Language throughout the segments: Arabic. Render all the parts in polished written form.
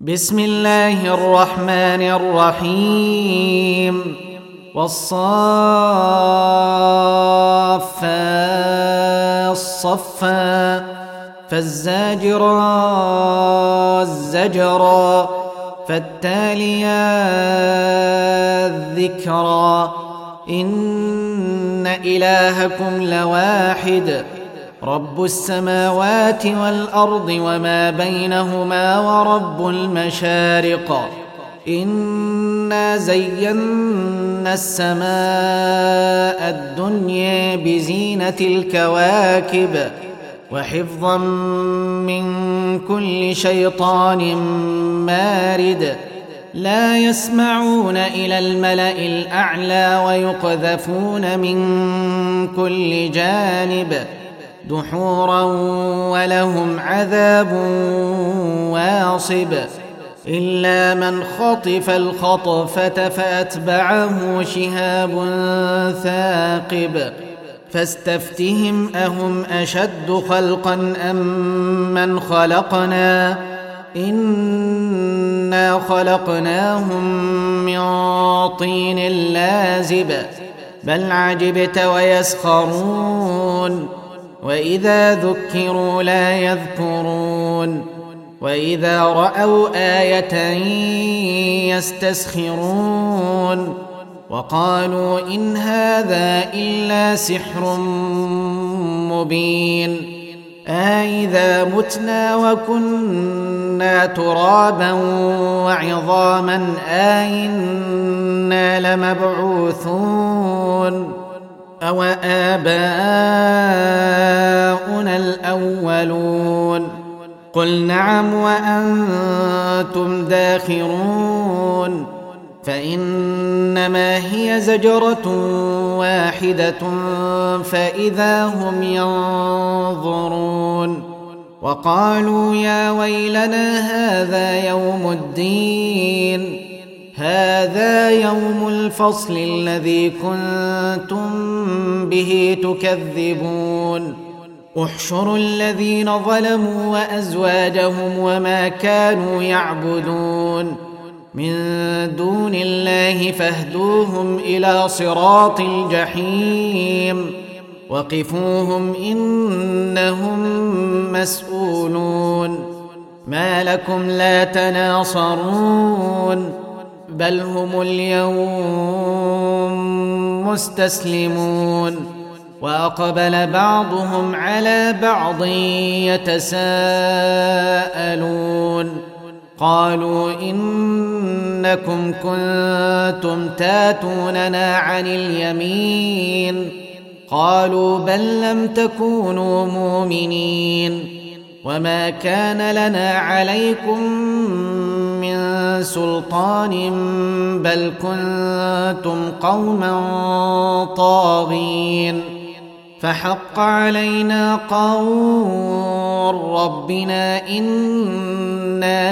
بسم الله الرحمن الرحيم والصافات صفا فالزاجرات زجرا فالتاليات ذكرا إن إلهكم لواحد رب السماوات والأرض وما بينهما ورب المشارق إنا زينا السماء الدنيا بزينة الكواكب وحفظا من كل شيطان مارد لا يسمعون إلى الملأ الأعلى ويقذفون من كل جانب دحورا ولهم عذاب واصب إلا من خطف الخطفة فأتبعه شهاب ثاقب فاستفتهم أهم أشد خلقا أم من خلقنا إنا خلقناهم من طين لازب بل عجبت ويسخرون وإذا ذكروا لا يذكرون وإذا رأوا آية يستسخرون وقالوا إن هذا إلا سحر مبين أإذا متنا وكنا ترابا وعظاما أإنا لمبعوثون أو آباؤنا الأولون قل نعم وأنتم داخرون فإنما هي زجرة واحدة فإذا هم ينظرون وقالوا يا ويلنا هذا يوم الدين هذا يوم الفصل الذي كنتم به تكذبون احشروا الذين ظلموا وأزواجهم وما كانوا يعبدون من دون الله فاهدوهم إلى صراط الجحيم وقفوهم إنهم مسؤولون ما لكم لا تناصرون بل هم اليوم مستسلمون وأقبل بعضهم على بعض يتساءلون قالوا إنكم كنتم تاتوننا عن اليمين قالوا بل لم تكونوا مؤمنين وما كان لنا عليكم من سلطان بل كنتم قوما طاغين فحق علينا قول ربنا إنا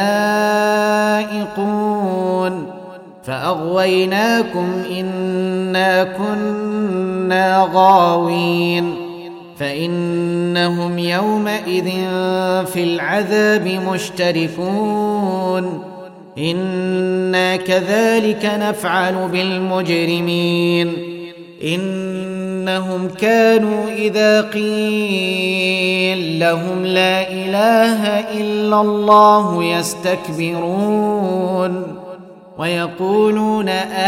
لذائقون فأغويناكم إنا كنا غاوين فإنهم يومئذ في العذاب مشتركون إنا كذلك نفعل بالمجرمين إنهم كانوا إذا قيل لهم لا إله إلا الله يستكبرون ويقولون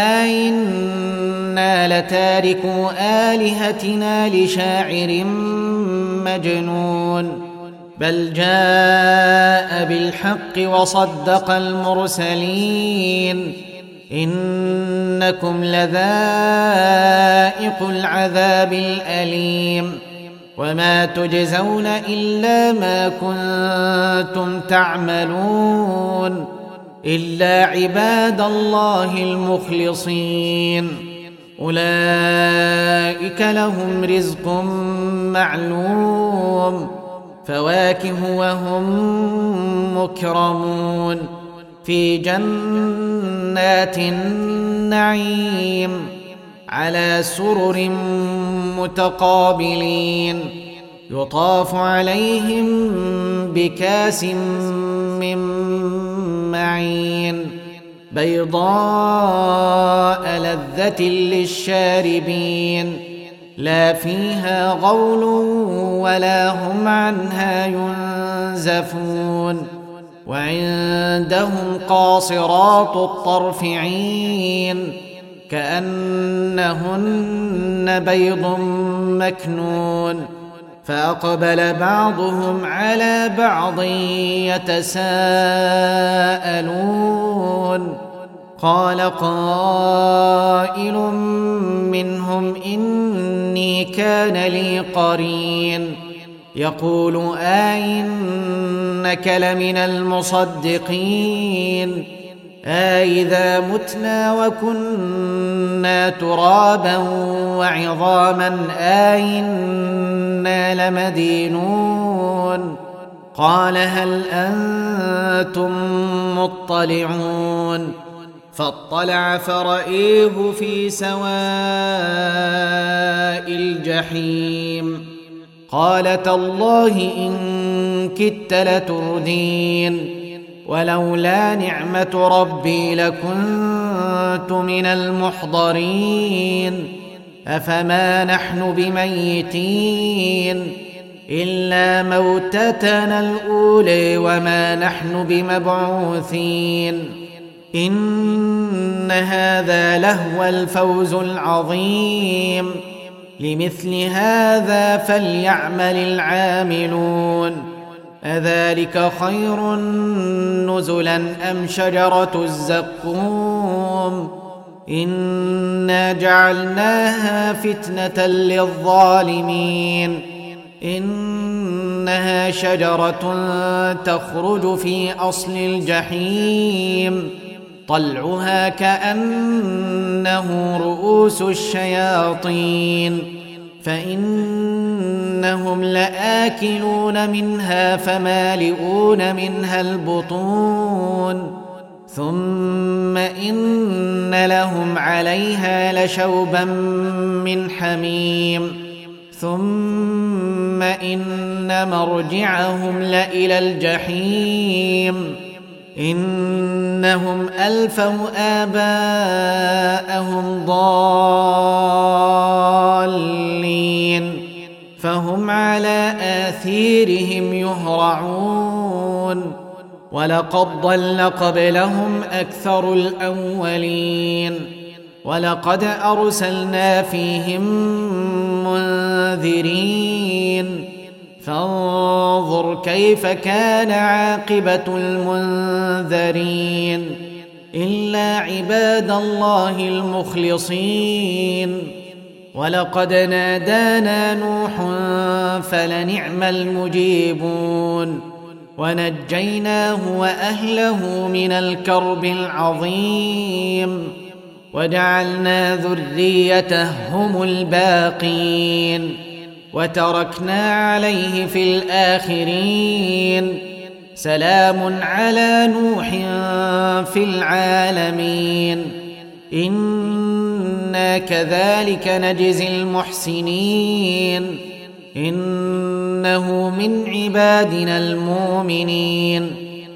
أئنا لتاركو آلهتنا لشاعر مجنون بل جاء بالحق وصدق المرسلين إنكم لذائق العذاب الأليم وما تجزون إلا ما كنتم تعملون إلا عباد الله المخلصين أولئك لهم رزق معلوم فواكه وهم مكرمون في جنات النعيم على سرر متقابلين يطاف عليهم بكاس من بيضاء لذة للشاربين لا فيها غول ولا هم عنها ينزفون وعندهم قاصرات الطرف عين كأنهن بيض مكنون فأقبل بعضهم على بعض يتساءلون قال قائل منهم إني كان لي قرين يقول أئنك لمن المصدقين أئذا متنا وكنا ترابا وعظاما أئنا لمدينون قال هل أنتم مطلعون فاطلع فرأيه في سواء الجحيم قال تالله إن كدت لتردين ولولا نعمة ربي لكنت من المحضرين أفما نحن بميتين إلا موتتنا الأولى وما نحن بمبعوثين إن هذا لهو الفوز العظيم لمثل هذا فليعمل العاملون أذلك خير نزلا أم شجرة الزقوم إنا جعلناها فتنة للظالمين إنها شجرة تخرج في أصل الجحيم طلعها كأنه رؤوس الشياطين فإنهم لآكلون منها فمالئون منها البطون ثم إن لهم عليها لشوبا من حميم ثم إن مرجعهم لإلى الجحيم إنهم ألفوا آباءهم ضالين فهم على آثيرهم يهرعون ولقد ضل قبلهم أكثر الأولين ولقد أرسلنا فيهم منذرين فانظر كيف كان عاقبة المنذرين إلا عباد الله المخلصين ولقد نادانا نوح فلنعم المجيبون ونجيناه وأهله من الكرب العظيم وجعلنا ذريته هم الباقين وتركنا عليه في الآخرين سلام على نوح في العالمين إنا كذلك نجزي المحسنين إنه من عبادنا المؤمنين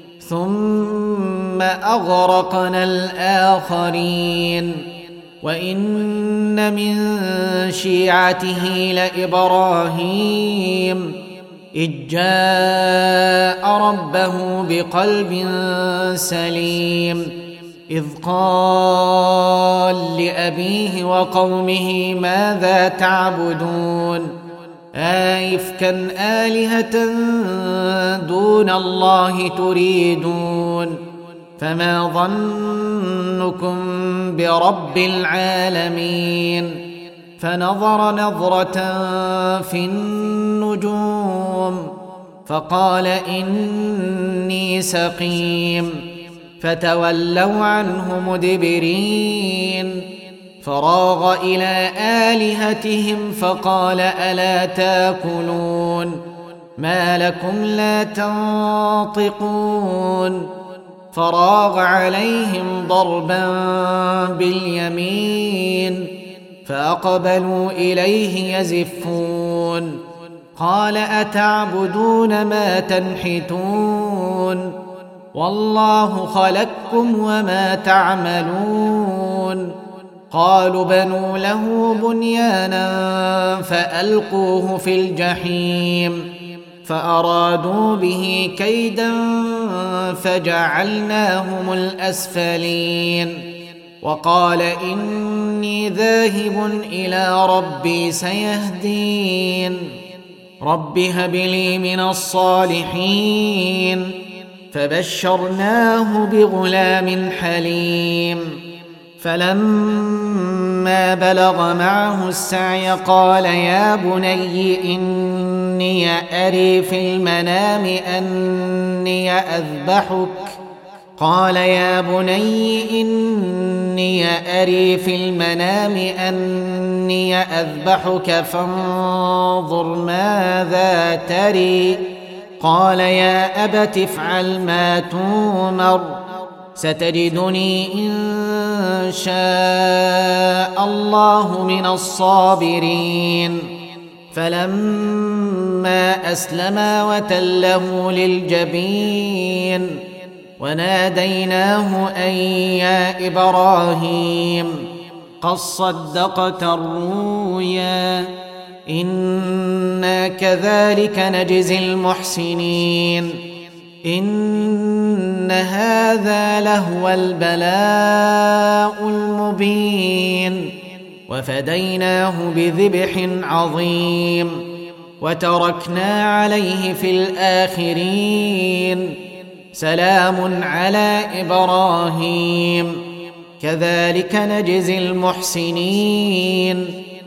ثم أغرقنا الآخرين وإن من شيعته لإبراهيم إذ جاء ربه بقلب سليم إذ قال لأبيه وقومه ماذا تعبدون أئفكا آلهة دون الله تريدون فما ظنكم برب العالمين فنظر نظرة في النجوم فقال إني سقيم فتولوا عنه مدبرين فراغ إلى آلهتهم فقال ألا تاكلون ما لكم لا تنطقون فراغ عليهم ضربا باليمين فأقبلوا إليه يزفون قال أتعبدون ما تنحتون والله خلقكم وما تعملون. قالوا بنوا له بنيانا فألقوه في الجحيم فأرادوا به كيدا فجعلناهم الأسفلين. وقال إني ذاهب إلى ربي سيهدين. رب هب لي من الصالحين. فبشرناه بغلام حليم. فلما بلغ معه السعي قال يا بني إني أري في المنام أني أذبحك فانظر ماذا تري. قال يا أبت افعل ما تؤمر ستجدني إن شاء الله من الصابرين. فلما أسلما وتله للجبين وناديناه أن يا إبراهيم قد صدقت الرؤيا إنا كذلك نجزي المحسنين. إن هذا لهو البلاء المبين. وفديناه بذبح عظيم وتركنا عليه في الآخرين. سلام على إبراهيم كذلك نجزي المحسنين.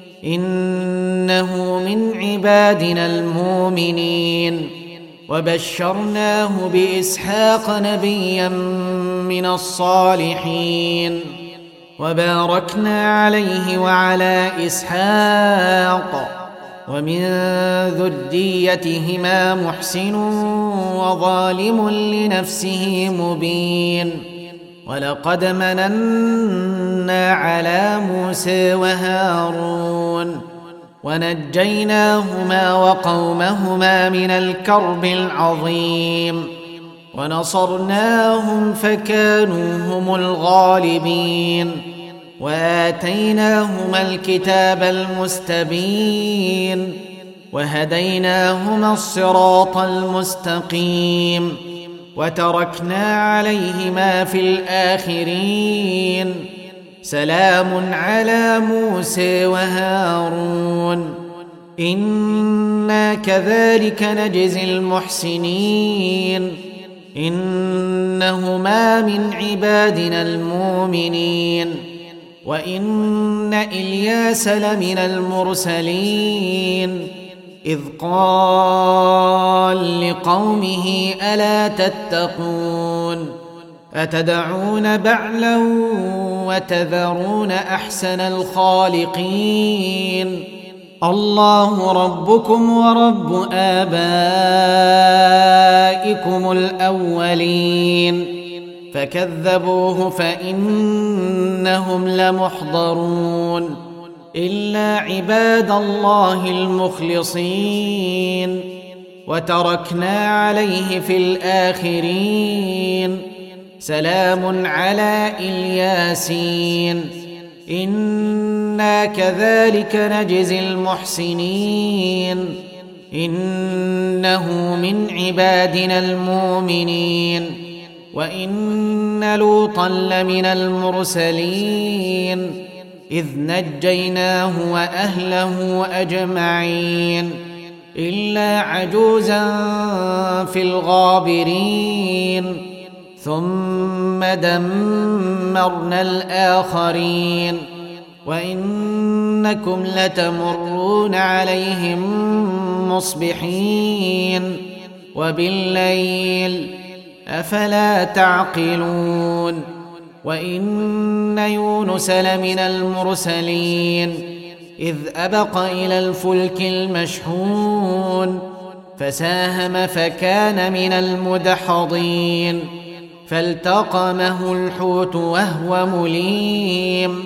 إنه من عبادنا المؤمنين. وبشرناه بإسحاق نبيا من الصالحين. وباركنا عليه وعلى إسحاق ومن ذريتهما محسن وظالم لنفسه مبين. ولقد مننا على موسى وهارون ونجيناهما وقومهما من الكرب العظيم. ونصرناهم فكانوا هم الغالبين. وآتيناهما الكتاب المستبين وهديناهما الصراط المستقيم. وتركنا عليهما في الآخرين. سلام على موسى وهارون إنا كذلك نجزي المحسنين. إنهما من عبادنا المؤمنين. وإن إلياس لمن المرسلين إذ قال لقومه ألا تتقون أتدعون بعلا وتذرون أحسن الخالقين الله ربكم ورب آبائكم الأولين. فكذبوه فإنهم لمحضرون إلا عباد الله المخلصين. وتركنا عليه في الآخرين. سلام على الياسين إنا كذلك نجزي المحسنين. إنه من عبادنا المؤمنين. وإن لوطا لمن المرسلين إذ نجيناه وأهله أجمعين إلا عجوزا في الغابرين. ثم دمرنا الآخرين. وإنكم لتمرون عليهم مصبحين وبالليل أفلا تعقلون. وإن يونس لمن المرسلين إذ أبق إلى الفلك المشحون فساهم فكان من المدحضين. فالتقمه الحوت وهو مليم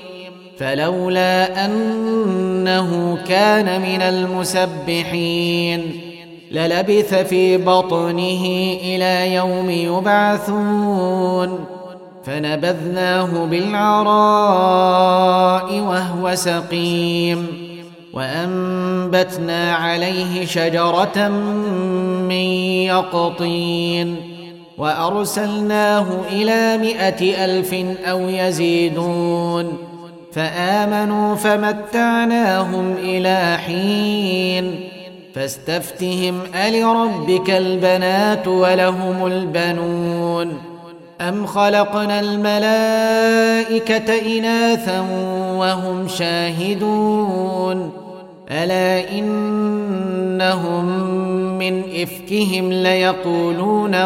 فلولا أنه كان من المسبحين للبث في بطنه إلى يوم يبعثون فنبذناه بالعراء وهو سقيم وأنبتنا عليه شجرة من يقطين وأرسلناه إلى 100,000 أو يزيدون فآمنوا فمتعناهم إلى حين فاستفتهم ألربك البنات ولهم البنون أم خلقنا الملائكة إناثا وهم شاهدون ألا إنهم من إفكهم ليقولون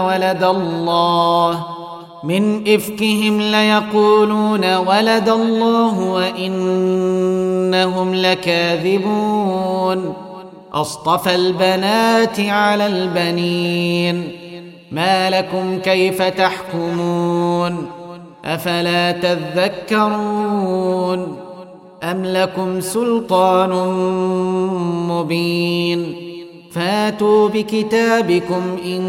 ولد الله وإنهم لكاذبون أصطفى البنات على البنين ما لكم كيف تحكمون أفلا تذكرون أم لكم سلطان مبين فاتوا بكتابكم إن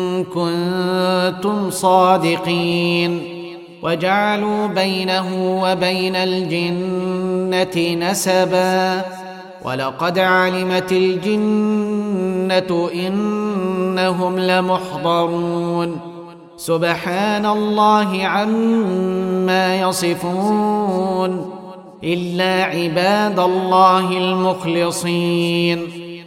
كنتم صادقين وجعلوا بينه وبين الجنة نسبا ولقد علمت الجنة إنهم لمحضرون سبحان الله عما يصفون إلا عباد الله المخلصين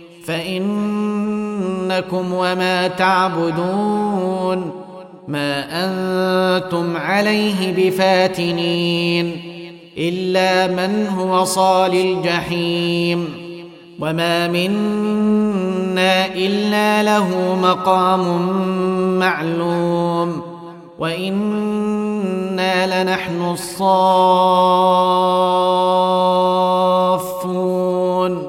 فإنكم وما تعبدون ما أنتم عليه بفاتنين إلا من هو صال الجحيم وما منا إلا له مقام معلوم وإنا لنحن الصافون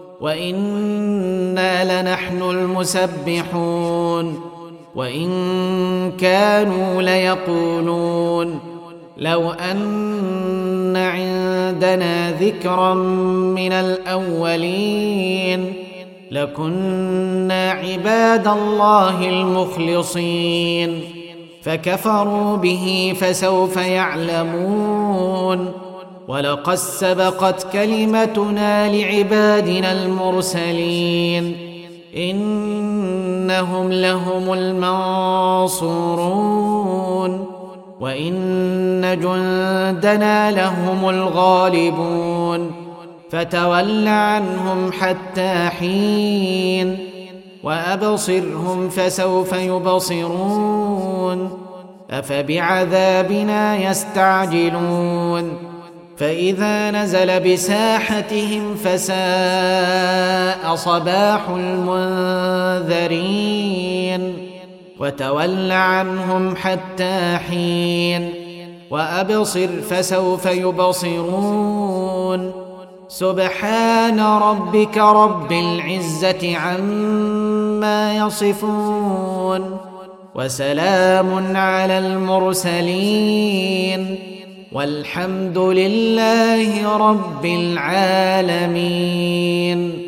وإنا لنحن المسبحون وإن كانوا ليقولون لو أن عندنا ذكرا من الأولين لكنا عباد الله المخلصين فكفروا به فسوف يعلمون ولقد سبقت كلمتنا لعبادنا المرسلين إنهم لهم المنصورون وإن جندنا لهم الغالبون فتول عنهم حتى حين وأبصرهم فسوف يبصرون أفبعذابنا يستعجلون فإذا نزل بساحتهم فساء صباح المنذرين وتول عنهم حتى حين وأبصر فسوف يبصرون سبحان ربك رب العزة عما يصفون وسلام على المرسلين والحمد لله رب العالمين.